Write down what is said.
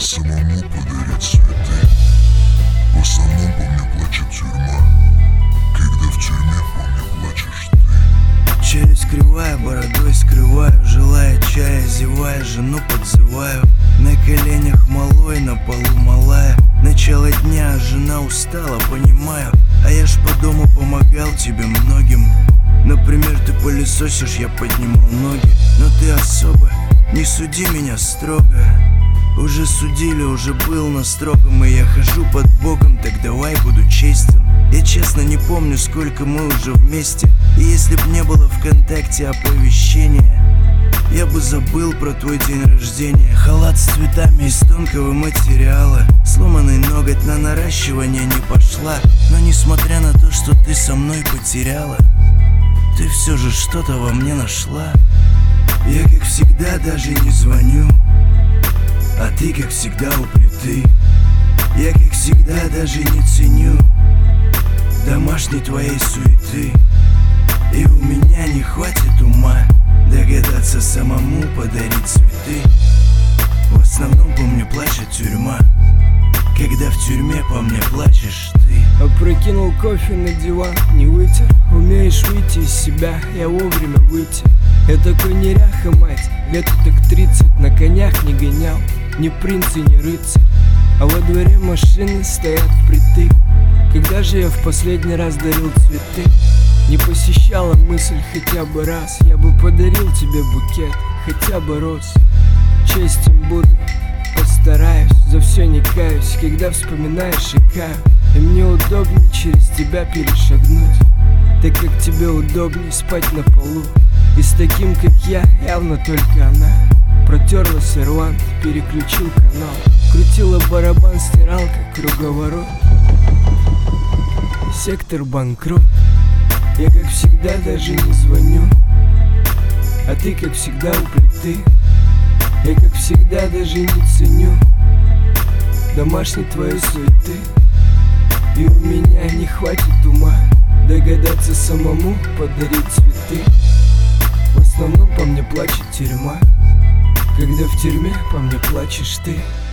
самому подарить цветы. В основном по мне плачет тюрьма, когда в тюрьме по мне плачешь ты. Челюсть кривая, бородой скрываю, желая чая, зевая, жену подзываю. На коленях малой, на полу малая. Начало дня, жена устала, понимаю. А я ж по дому помогал тебе многим. Например, ты пылесосишь, я поднимал ноги. Но ты особо не суди меня строго. Уже судили, уже был на строгом, и я хожу под боком, так давай буду честен. Я честно не помню, сколько мы уже вместе. И если б не было ВКонтакте оповещения, я бы забыл про твой день рождения. Халат с цветами из тонкого материала, сломанный ноготь на наращивание не пошла. Но несмотря на то, что ты со мной потеряла, ты все же что-то во мне нашла. Я как всегда даже не звоню, а ты как всегда у плиты. Я как всегда даже не ценю домашней твоей суеты. И у меня не хватит ума догадаться самому подарить цветы. В основном по мне плачет тюрьма, когда в тюрьме по мне плачешь ты. Опрокинул кофе на диван, не вытер. Умеешь выйти из себя, я вовремя выйти. Я такой неряха, мать, лет так 30. На конях не гонял, ни принц и ни рыцарь. А во дворе машины стоят впритык. Когда же я в последний раз дарил цветы? Не посещала мысль хотя бы раз. Я бы подарил тебе букет, хотя бы роз. Честен буду, постараюсь, за все не каюсь. Когда вспоминаешь и каю, и мне удобнее через тебя перешагнуть, так как тебе удобнее спать на полу. И с таким, как я, явно только она. Протерла сервант, переключил канал, крутила барабан, стиралка, круговорот. Сектор банкрот. Я как всегда даже не звоню, а ты как всегда у плиты. Я как всегда даже не ценю домашней твоей суеты. И у меня не хватит ума догадаться самому подарить цветы. В основном по мне плачет тюрьма, когда в тюрьме по мне плачешь ты.